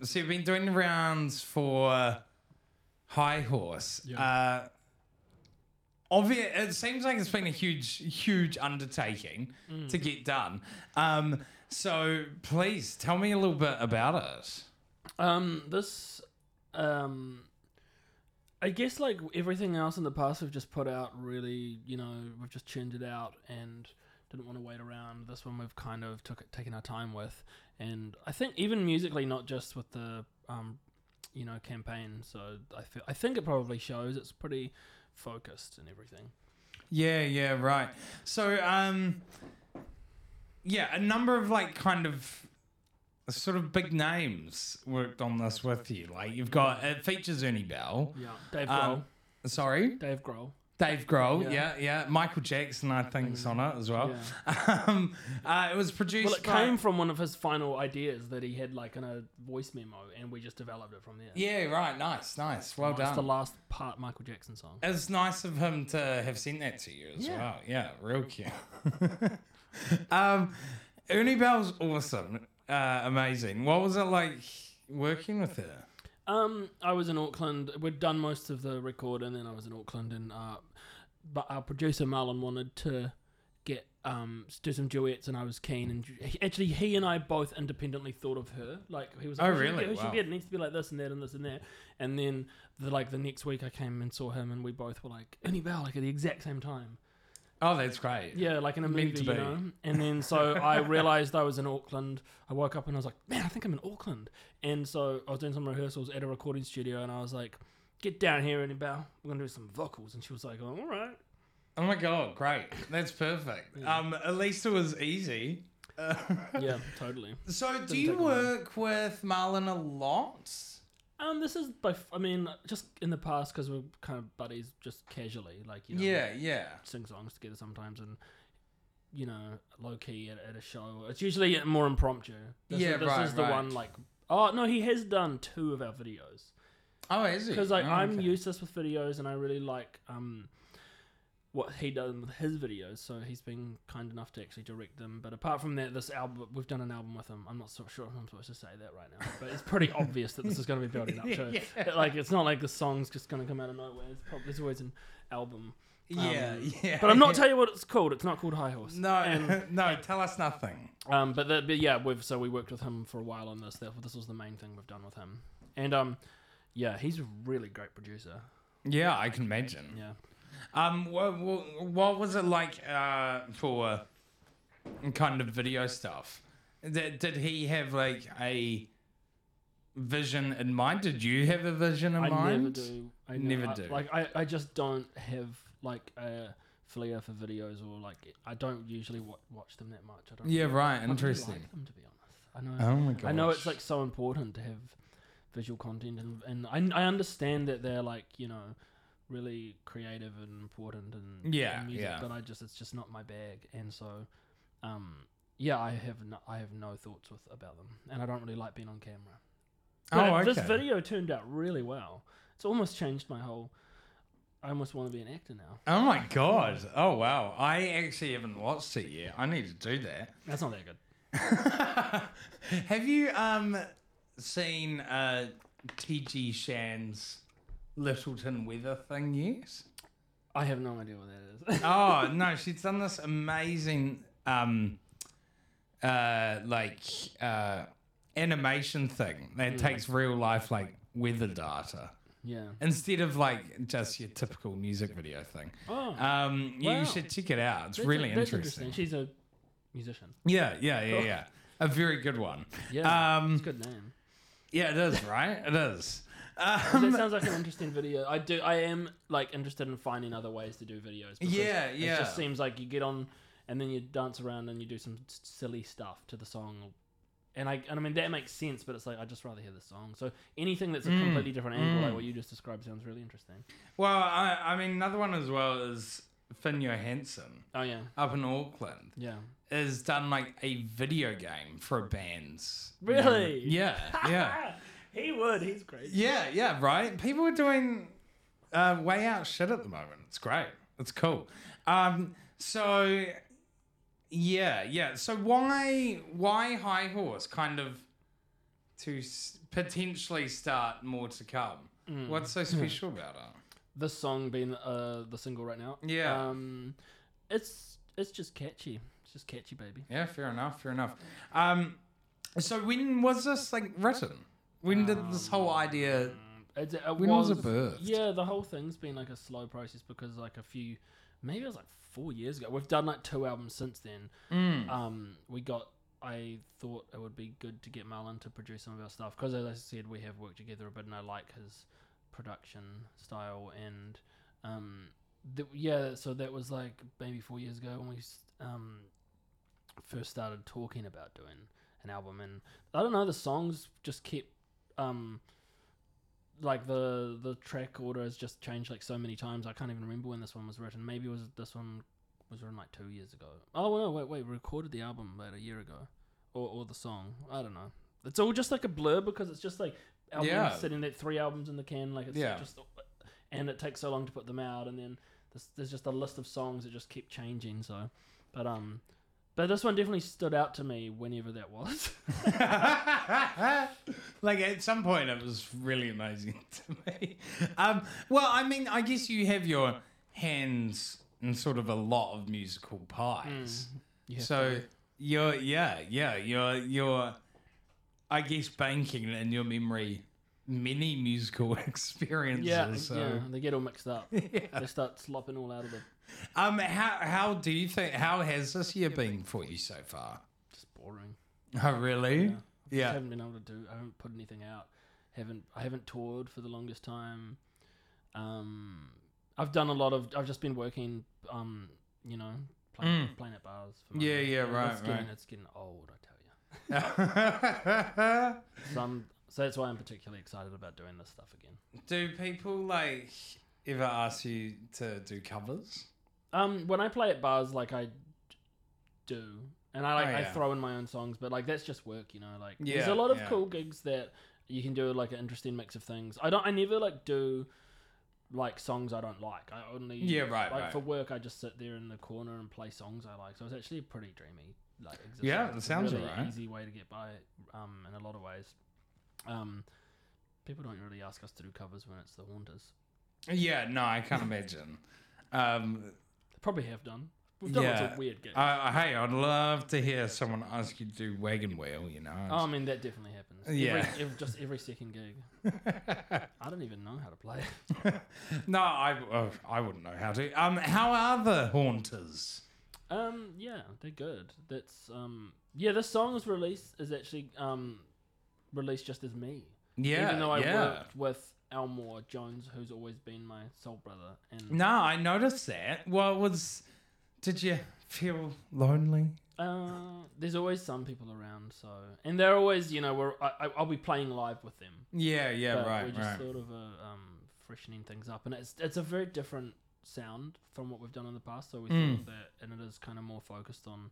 so you've been doing the rounds for High Horse. Yeah. It seems like it's been a huge undertaking to get done. So please tell me a little bit about it. I guess like everything else in the past we've just put out really, we've just churned it out and didn't want to wait around. This one we've kind of taken our time with, and I think even musically, not just with the campaign. So I think it probably shows it's pretty focused and everything. Yeah, right. So a number of like kind of sort of big names worked on this with you. Like you've got, it features Ernie Bell. Yeah, Dave Grohl. Sorry? Dave Grohl. Dave Grohl, yeah. Michael Jackson, I think, is on it as well. Yeah. It was produced Well, it came from one of his final ideas that he had like in a voice memo, and we just developed it from there. Yeah, right. Nice. Well done. It's the last part Michael Jackson song. It's nice of him to have sent that to you as well. Yeah, real cute. Ernie Bell's awesome. Amazing. What was it like working with her? I was in Auckland. We'd done most of the record, and then I was in Auckland, and but our producer Marlon wanted to get do some duets, and I was keen. And he and I both independently thought of her. Like he was like, oh really? Who should be it? It needs to be like this and that and this and that. And then the next week I came and saw him, and we both were like Ernie Bell, like at the exact same time. Oh, that's great. Yeah, like in a movie, you know. And then so I realised I was in Auckland. I woke up and I was like, man, I think I'm in Auckland. And so I was doing some rehearsals at a recording studio, and I was like, get down here, Ernie Bell. We're gonna do some vocals. And she was like, oh, all right. Oh my god, great. That's perfect. Yeah. At least it was easy. Yeah, totally. So do you work with Marlon a lot? This is just in the past, because we're kind of buddies, just casually, like, Yeah. sing songs together sometimes, and low key at a show. It's usually more impromptu. This is the one, like, oh no, he has done 2 of our videos. Oh, is he? Because like I'm useless with videos, and I really like what he does with his videos, so he's been kind enough to actually direct them. But apart from that, this album, we've done an album with him. I'm not so sure if I'm supposed to say that right now, but it's pretty obvious that this is going to be building up to. Yeah. Like, it's not like the song's just going to come out of nowhere. There's always an album. Yeah. But I'm not telling you what it's called. It's not called High Horse. No, no, tell us nothing. But we worked with him for a while on this. This was the main thing we've done with him, and he's a really great producer. Yeah, I can imagine. Yeah. What was it like for kind of video stuff? Did he have like a vision in mind? Did you have a vision in mind? I never do. I never do. Like I just don't have like a flair for videos, or like I don't usually watch them that much. I don't. Yeah, right. I don't Interesting. really like them, to be honest. I know. Oh my gosh. I know it's like so important to have visual content, and I understand that they're like really creative and important and music, but it's just not my bag, and so I have no thoughts about them, and I don't really like being on camera. But this video turned out really well. It's almost changed my whole. I almost want to be an actor now. Oh my god! Oh wow! I actually haven't watched it yet. I need to do that. That's not that good. Have you seen T.G. Shan's Littleton Weather thing yet? I have no idea what that is. Oh no, she's done this amazing animation thing that takes real life like weather data. Yeah. Instead of like just your typical music video thing. Oh. You should check it out. It's really interesting. She's a musician. Yeah. A very good one. Yeah. It's a good name. Yeah, it is, right? It is. That sounds like an interesting video. I am like interested in finding other ways to do videos. Yeah. It just seems like you get on and then you dance around and you do some silly stuff to the song. And I mean, that makes sense, but it's like, I'd just rather hear the song. So anything that's a completely different angle, like what you just described, sounds really interesting. Well, I mean, another one as well is Finn Johansson. Oh, yeah. Up in Auckland. Yeah. Has done like a video game for bands. Really? Yeah. He would. He's great. Yeah, right? People are doing way out shit at the moment. It's great. It's cool. So... Yeah. So why High Horse? Kind of to potentially start more to come. What's so special about it? This song being the single right now. Yeah. It's just catchy. It's just catchy, baby. Yeah, fair enough. So when was this like written? When did this whole idea? When was it birthed? Yeah, the whole thing's been like a slow process because like maybe it was like 4 years ago. We've done like 2 albums since then. I thought it would be good to get Marlon to produce some of our stuff because, as I said, we have worked together a bit, and I like his production style. And so that was like maybe 4 years ago when we first started talking about doing an album. And I don't know, the songs just kept like the track order has just changed like so many times. I can't even remember when this one was written. Maybe this one was written like 2 years ago. Oh no, wait, we recorded the album like a year ago, or the song. I don't know. It's all just like a blur because it's just like albums sitting there, 3 albums in the can. Like it's just, and it takes so long to put them out, and then there's just a list of songs that just keep changing. So, but this one definitely stood out to me whenever that was. Like at some point it was really amazing to me. Well, I mean, I guess you have your hands in sort of a lot of musical pies. So you're I guess banking in your memory many musical experiences. Yeah, they get all mixed up. They start slopping all out of them. How do you think? How has this year been for you so far? Just boring. Oh, really? Yeah. I haven't been able to do. I haven't put anything out. I haven't toured for the longest time. I've done a lot of. I've just been working. Playing at bars. For right. It's getting old, I tell you. So that's why I'm particularly excited about doing this stuff again. Do people like ever ask you to do covers? When I play at bars, like I do, and I throw in my own songs, but like that's just work, Like there's a lot of cool gigs that you can do like an interesting mix of things. I never like do like songs I don't like. I only for work I just sit there in the corner and play songs I like. So it's actually a pretty dreamy like existence. Yeah, that sounds really right. Easy way to get by in a lot of ways. People don't really ask us to do covers when it's the Haunters. Yeah, no, I can't imagine. Probably have done. We've done lots of weird gigs. Hey, I'd love to hear someone ask you to do Wagon Wheel, Oh, I mean, that definitely happens. Yeah. Every second gig. I don't even know how to play it. No, I wouldn't know how to. How are the Haunters? Yeah, they're good. That's this song is actually released just as me. Yeah. Even though I worked with Elmore Jones, who's always been my soul brother. And no, I noticed that. Well, did you feel lonely? There's always some people around, and they're always, I'll be playing live with them. Yeah, right. We're just sort of freshening things up, and it's a very different sound from what we've done in the past. So we thought that, and it is kind of more focused on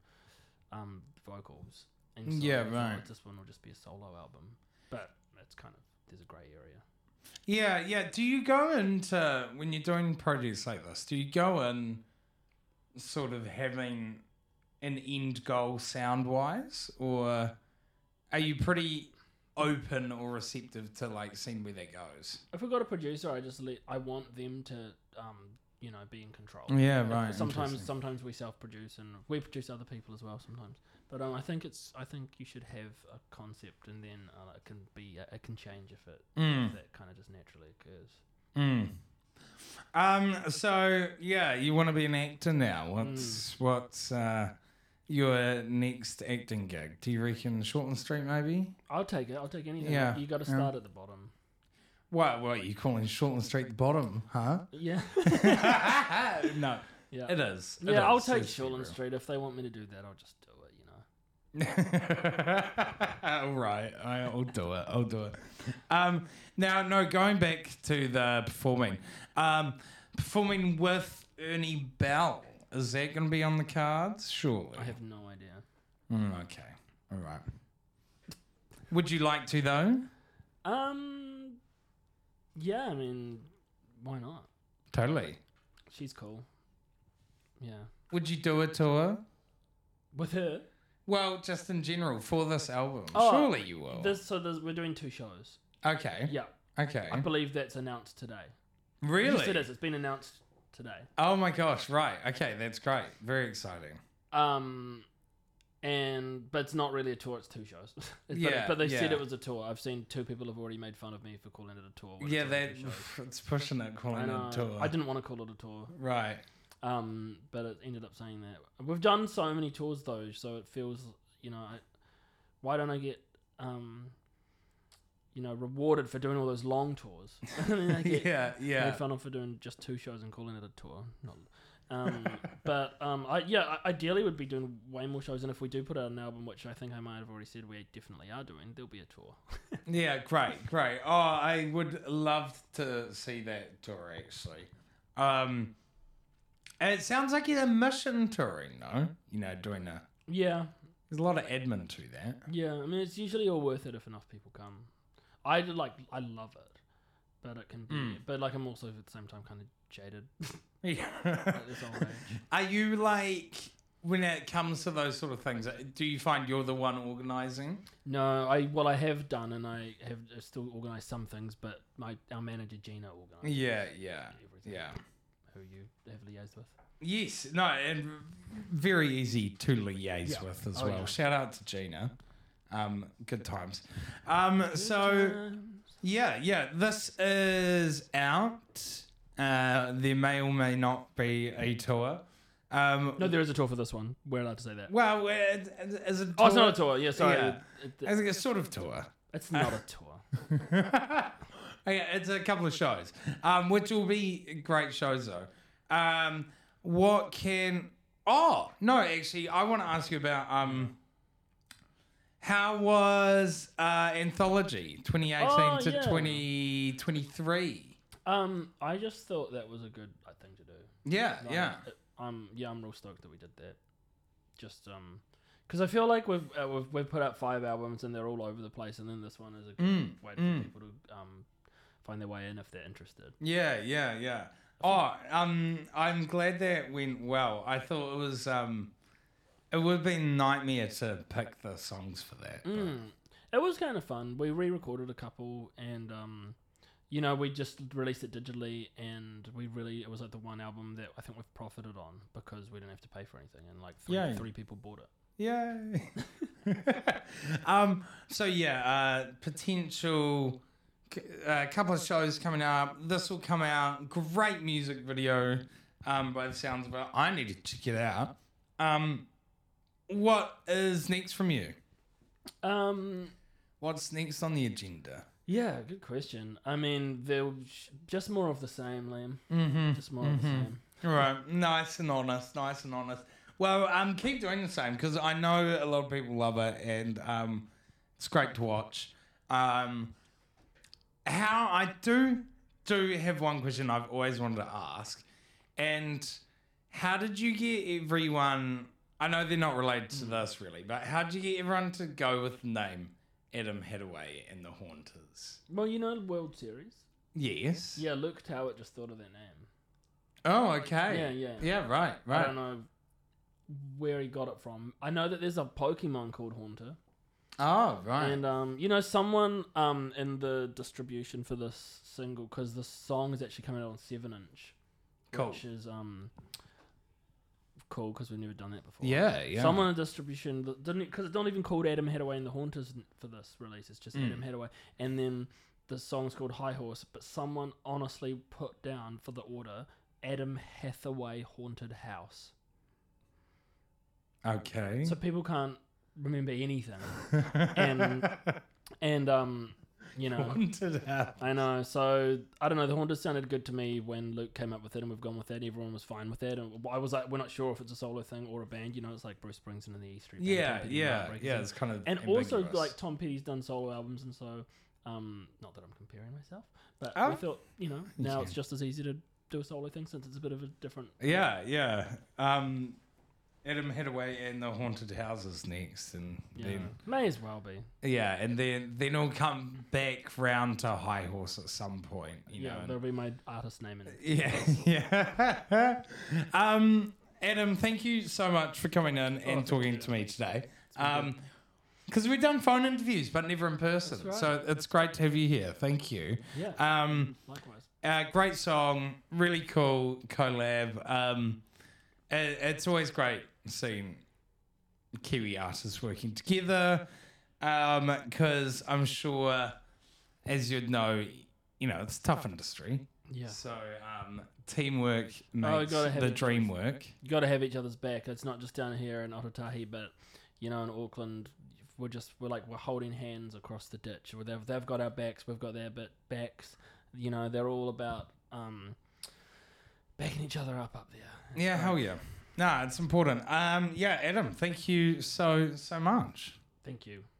vocals. And so this one will just be a solo album, but it's kind of there's a grey area. Yeah. Do you go into when you're doing projects like this? Do you go in sort of having an end goal sound wise, or are you pretty open or receptive to like seeing where that goes? If we've got a producer, I want them to be in control. Yeah, right. Sometimes we self-produce and we produce other people as well sometimes. But I think you should have a concept, and then it can change if that kind of just naturally occurs. So yeah, you want to be an actor now? What's your next acting gig? Do you reckon Shortland Street maybe? I'll take it. I'll take anything. Yeah. You got to start at the bottom. What are you calling Shortland Street the bottom, huh? Yeah. No. Yeah. It is. I'll take Shortland Street. If they want me to do that, I'll just do it, All right. I'll do it. Now, no, going back to the performing. Performing with Ernie Bell. Is that going to be on the cards? Surely. I have no idea. Okay. All right. Would you like to, though? Yeah, I mean, why not? Totally. She's cool. Yeah. Would you do a tour? With her? Well, just in general for this album. Surely you will. We're doing 2 shows. Okay. Yeah. Okay. I believe that's announced today. Really? Yes, it is. It's been announced today. Oh my gosh! Right. Okay, that's great. Very exciting. But it's not really a tour. It's 2 shows. But they said it was a tour. I've seen 2 people have already made fun of me for calling it a tour. Yeah, it's pushing it, calling it a tour. I didn't want to call it a tour. Right. But it ended up saying that. We've done so many tours though, so it feels, why don't I get, rewarded for doing all those long tours? I get made fun of for doing just 2 shows and calling it a tour. Ideally would be doing way more shows, and if we do put out an album, which I think I might have already said we definitely are doing, there'll be a tour. Yeah, great. Oh, I would love to see that tour actually. It sounds like you're mission touring, no? Doing a... Yeah. There's a lot of admin to that. Yeah, I mean, it's usually all worth it if enough people come. I love it, but it can be... But, I'm also, at the same time, kind of jaded. Yeah. At this old age. Are you, when it comes to those sort of things, do you find you're the one organising? No, I have done, and I have still organised some things, but our manager, Gina, organised everything. Yeah. Who you have liaised with. Yes, no, and very easy to liaise with as well. Yeah. Shout out to Gina. Good times. This is out. There may or may not be a tour. No, there is a tour for this one. We're allowed to say that. Well, is it a tour? Oh, it's not a tour. Yeah, sorry. Yeah. I think it's sort of tour. It's not a tour. Okay, it's a couple of shows, which will be great shows though. What can... Oh, no, actually, I want to ask you about how was Anthology 2018 to 2023? I just thought that was a good thing to do. Yeah. I'm real stoked that we did that. Just because I feel like we've put out 5 albums and they're all over the place, and then this one is a good way for people to find their way in if they're interested. Yeah. Oh, I'm glad that went well. I thought it was it would have been a nightmare to pick the songs for that. It was kind of fun. We re-recorded a couple, and we just released it digitally, and it was the one album that I think we've profited on because we didn't have to pay for anything, and 3 people bought it. Yay. Potential couple of shows coming up. This will come out. Great music video by the sounds of it. I need to check it out. What is next from you? What's next on the agenda? Yeah, good question. I mean, just more of the same, Liam. Mm-hmm. Just more of the same. All right. Nice and honest. Well, keep doing the same because I know a lot of people love it, and it's great to watch. How I do have one question I've always wanted to ask, and how did you get everyone? I know they're not related to this really, but how did you get everyone to go with the name Adam Hadaway and the Haunters? Well, the World Series. Yes. Yeah, Luke Towett just thought of that name. Oh, okay. Yeah, right. I don't know where he got it from. I know that there's a Pokemon called Haunter. Oh, right. And, someone in the distribution for this single, because the song is actually coming out on 7-inch. Cool. Which is cool because we've never done that before. Yeah. Someone in distribution didn't, because it's not even called Adam Hadaway and the Haunters for this release. It's just Adam Hadaway, and then the song's called High Horse. But someone honestly put down for the order Adam Hathaway Haunted House. Okay. So people can't remember anything, and Haunted House. I know. So I don't know. The Haunters sounded good to me when Luke came up with it, and we've gone with that. And everyone was fine with that, and I was like, we're not sure if it's a solo thing or a band. It's like Bruce Springsteen and the E Street Band. Yeah. It's kind of and ambiguous. Also like Tom Petty's done solo albums, and so not that I'm comparing myself, but we thought now it's just as easy to do a solo thing since it's a bit of a different. Yeah. Adam Hadaway and the Haunted Houses next, and then may as well be. Yeah, and then it'll come back round to High Horse at some point. That'll be my artist name in it. Yeah. Adam, thank you so much for coming in and talking to me today. Because we've done phone interviews, but never in person. Right. So it's great to have you here. Thank you. Yeah. Likewise. Great song, really cool collab. It's always great seeing Kiwi artists working together, because I'm sure, as you'd know, it's a tough industry. Yeah. So teamwork makes the dream work. You got to have each other's back. It's not just down here in Otautahi, but in Auckland, we're holding hands across the ditch. They've got our backs, we've got their backs. They're all about backing each other up there. Yeah, hell yeah. Nah, it's important. Adam, thank you so much. Thank you.